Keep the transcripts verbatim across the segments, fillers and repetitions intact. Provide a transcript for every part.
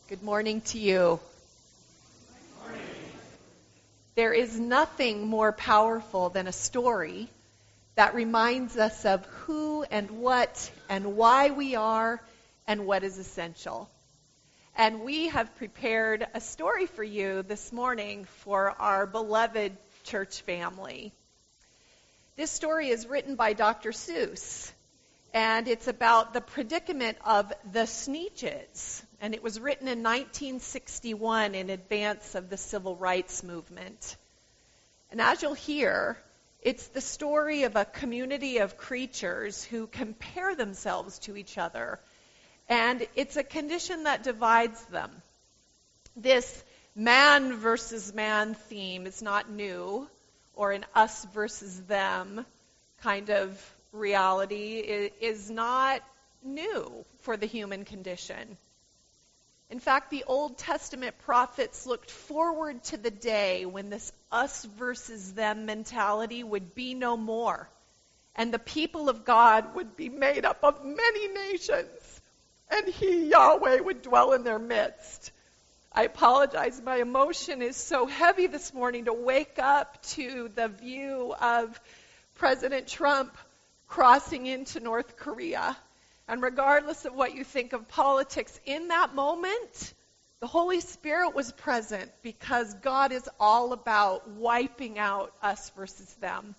Good morning to you. Good morning. There is nothing more powerful than a story that reminds us of who and what and why we are and what is essential. And we have prepared a story for you this morning for our beloved church family. This story is written by Doctor Seuss, and it's about the predicament of the Sneetches. And it was written in nineteen sixty-one in advance of the Civil Rights Movement. And as you'll hear, it's the story of a community of creatures who compare themselves to each other. And it's a condition that divides them. This man versus man theme is not new, or an us versus them kind of reality is not new for the human condition. In fact, the Old Testament prophets looked forward to the day when this us versus them mentality would be no more, and the people of God would be made up of many nations, and He, Yahweh, would dwell in their midst. I apologize, my emotion is so heavy this morning to wake up to the view of President Trump crossing into North Korea. And regardless of what you think of politics, in that moment, the Holy Spirit was present because God is all about wiping out us versus them.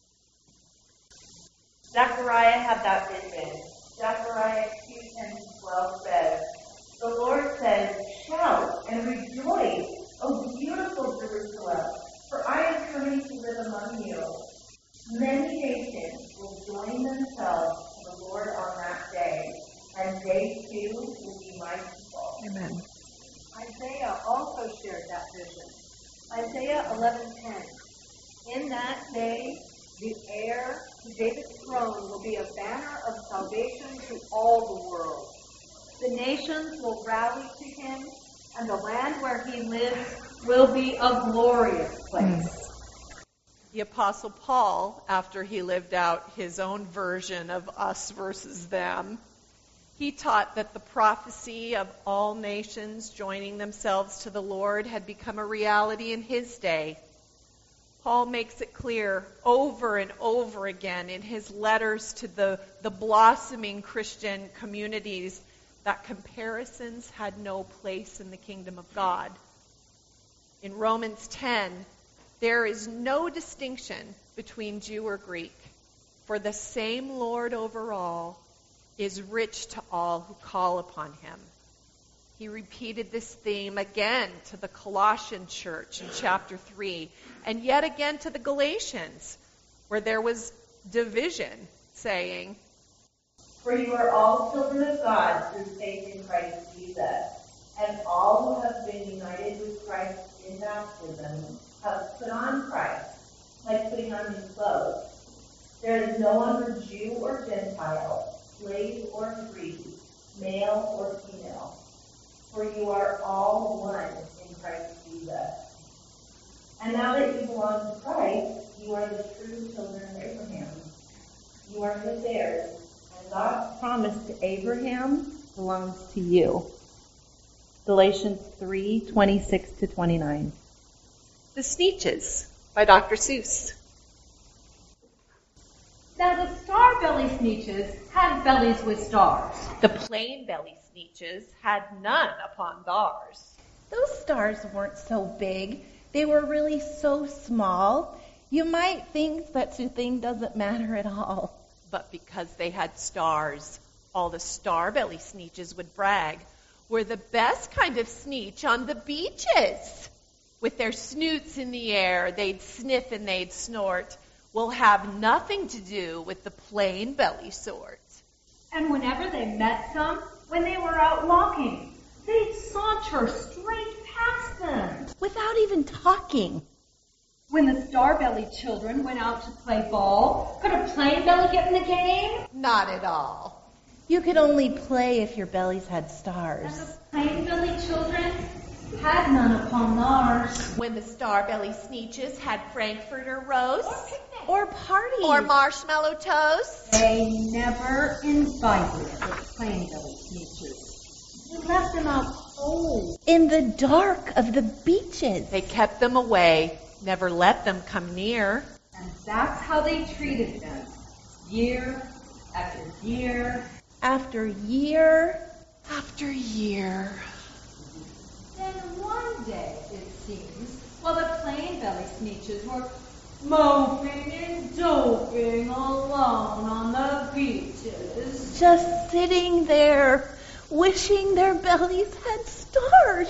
Zechariah had that vision. Zechariah two ten to twelve says, "The Lord says, shout and rejoice, O beautiful Jerusalem, for I am coming to live among you. Many nations will join themselves to the Lord on that day, and they too will be my people." Amen. Isaiah also shared that vision. Isaiah eleven ten. "In that day, the heir to David's throne will be a banner of salvation to all the world. The nations will rally to him, and the land where he lives will be a glorious place." Mm. The Apostle Paul, after he lived out his own version of us versus them, he taught that the prophecy of all nations joining themselves to the Lord had become a reality in his day. Paul makes it clear over and over again in his letters to the, the blossoming Christian communities that comparisons had no place in the kingdom of God. In Romans ten, there is no distinction between Jew or Greek, for the same Lord over all is rich to all who call upon him. He repeated this theme again to the Colossian church in chapter three, and yet again to the Galatians, where there was division, saying, "For you are all children of God through faith in Christ Jesus, and all who have been united with Christ in baptism have put on Christ, like putting on new clothes. There is no longer Jew or Gentile, slave or free, male or female, for you are all one in Christ Jesus. And now that you belong to Christ, you are the true children of Abraham. You are his heirs, and God's promise to Abraham belongs to you." Galatians three twenty-six to twenty-nine. The Sneetches by Doctor Seuss. Now the star-belly Sneetches had bellies with stars. The plain belly Sneetches had none upon theirs. Those stars weren't so big. They were really so small. You might think such a thing doesn't matter at all. But because they had stars, all the star-belly Sneetches would brag, "We're the best kind of Sneetch on the beaches." With their snoots in the air, they'd sniff and they'd snort. "Will have nothing to do with the plain belly sort." And whenever they met some, when they were out walking, they'd saunter straight past them, without even talking. When the star-belly children went out to play ball, could a plain belly get in the game? Not at all. You could only play if your bellies had stars. And the plain belly children had none upon theirs. When the star-belly Sneetches had Frankfurter roast, or parties, or marshmallow toast, they never invited the plain belly Sneetches. They left them out cold. In the dark of the beaches. They kept them away, never let them come near. And that's how they treated them, year after year. After year After year. Then one day, it seems, while the plain belly Sneetches were moping and doping alone on the beaches, just sitting there, wishing their bellies had stars.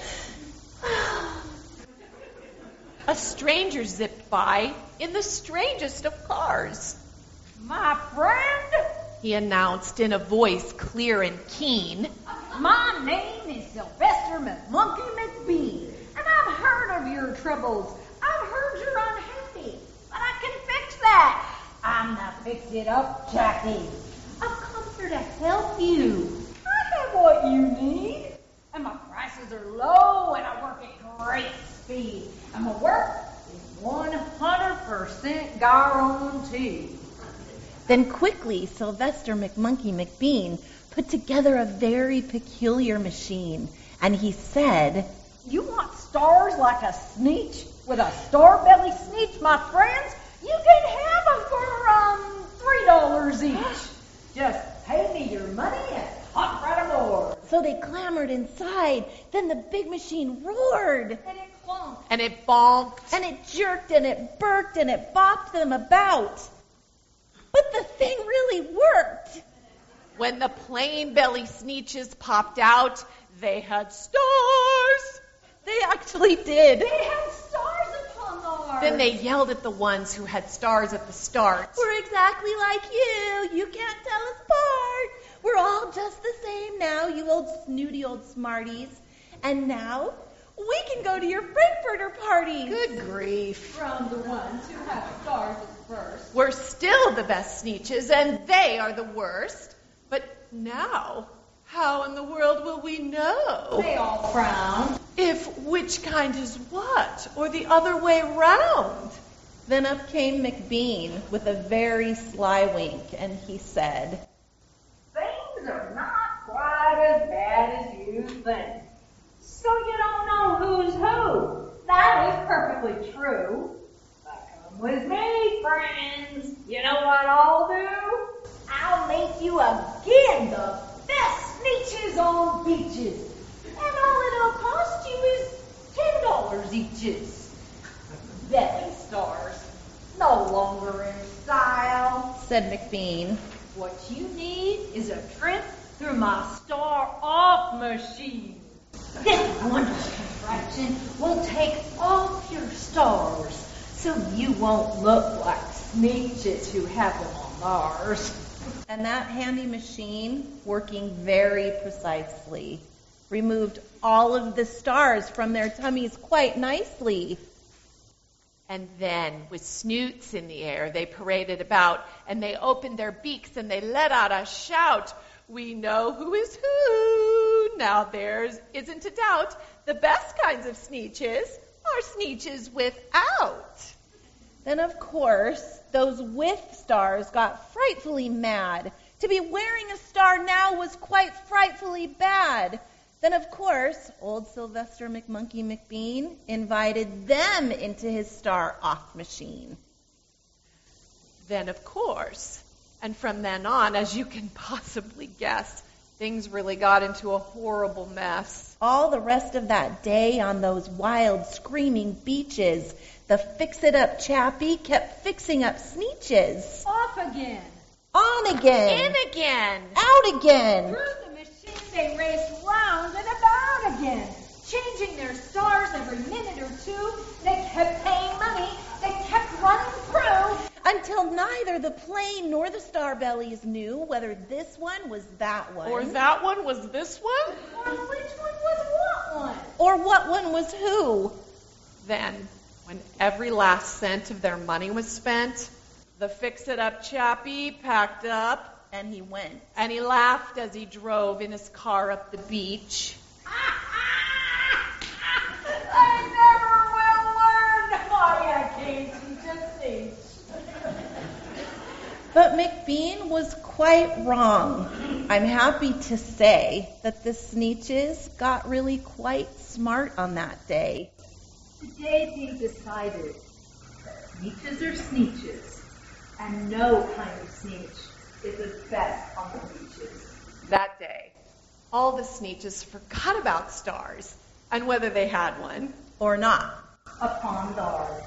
A stranger zipped by in the strangest of cars. My friend, He announced in a voice clear and keen. my name is Sylvester McMonkey McBean, and I've heard of your troubles. I've heard you're unhappy, but I can fix that. I'm the fix-it-up Jackie. I've come here to help you. I have what you need, and my prices are low, and I work at great speed, and my work is one hundred percent guaranteed. Then quickly, Sylvester McMonkey McBean put together a very peculiar machine, and he said, You want stars like a Sneetch with a star belly Sneetch, my friends? You can have them for um three dollars each. Just pay me your money and hop right aboard. so they clamored inside. Then the big machine roared, And it clunked. And it bonked. and it jerked, and it burked, and it bopped them about. But the thing really worked. When the plain belly Sneetches popped out, they had stars. They actually did. They had stars upon ours. Then they yelled at the ones who had stars at the start. We're exactly like you. You can't tell us apart. We're all just the same now, you old snooty old smarties. And now we can go to your Frankfurter party. Good grief. from the ones who have stars at first. We're still the best Sneetches, and they are the worst. But now, how in the world will we know They all frowned. if which kind is what, or the other way round? Then up came McBean with a very sly wink, and he said, Things are not quite as bad as you think. So you don't know who's who. That is perfectly true. But come with me, friends. You know what I'll do? I'll make you again the best Sneetches on beaches. And all it'll cost you is ten dollars eaches. Belly stars. No longer in style. said McBean. What you need is a trip through my star-off machine. This wondrous contraption will take off your stars so you won't look like Sneetches who have them on Mars. And that handy machine, working very precisely, removed all of the stars from their tummies quite nicely. And then, with snoots in the air, they paraded about, and they opened their beaks, and they let out a shout. We know who is who. Now there isn't a doubt. The best kinds of Sneetches are Sneetches without. Then, of course, those with stars got frightfully mad. To be wearing a star now was quite frightfully bad. Then, of course, old Sylvester McMonkey McBean invited them into his star-off machine. Then, of course, and from then on, as you can possibly guess, things really got into a horrible mess. All the rest of that day on those wild, screaming beaches, the fix-it-up chappie kept fixing up Sneetches. Off again. On again. In again. Out again. Through the machine they raced round and about again, changing their stars every minute or two. They kept paying money. They kept running through. Until neither the plane nor the starbellies knew whether this one was that one. Or that one was this one? Or which one was what one? Or what one was who. Then, when every last cent of their money was spent, the fix-it-up chappie packed up, And he went. and he laughed as he drove in his car up the beach. I never will learn why I came to teach. But McBean was quite wrong. I'm happy to say that the Sneetches got really quite smart on that day. Today they decided that Sneetches are Sneetches, and no kind of Sneetch is the best on the beaches. That day, all the Sneetches forgot about stars and whether they had one Or not. Upon ours.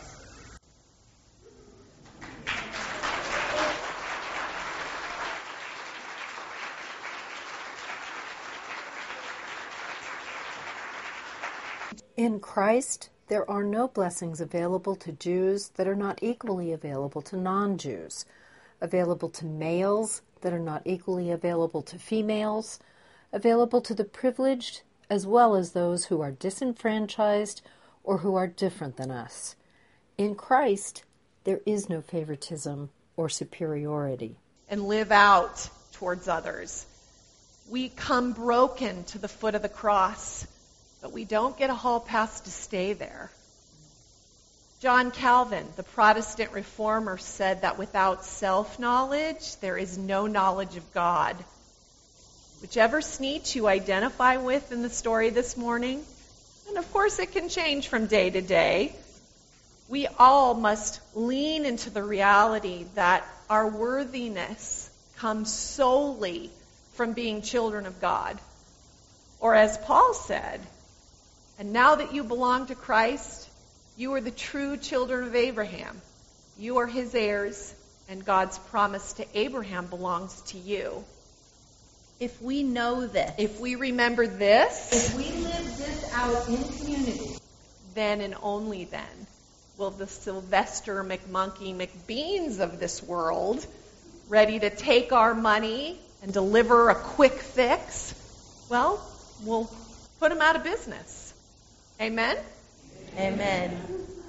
In Christ, there are no blessings available to Jews that are not equally available to non-Jews, available to males that are not equally available to females, available to the privileged as well as those who are disenfranchised or who are different than us. In Christ, there is no favoritism or superiority. and live out towards others. We come broken to the foot of the cross, but we don't get a hall pass to stay there. John Calvin, the Protestant reformer, said that without self-knowledge, there is no knowledge of God. Whichever Sneetch you identify with in the story this morning, and of course it can change from day to day, we all must lean into the reality that our worthiness comes solely from being children of God. Or as Paul said, and now that you belong to Christ, you are the true children of Abraham. You are his heirs, and God's promise to Abraham belongs to you. If we know this, If we remember this, If we live this out in community, then and only then will the Sylvester McMonkey McBeans of this world, ready to take our money and deliver a quick fix, well, we'll put them out of business. Amen? amen.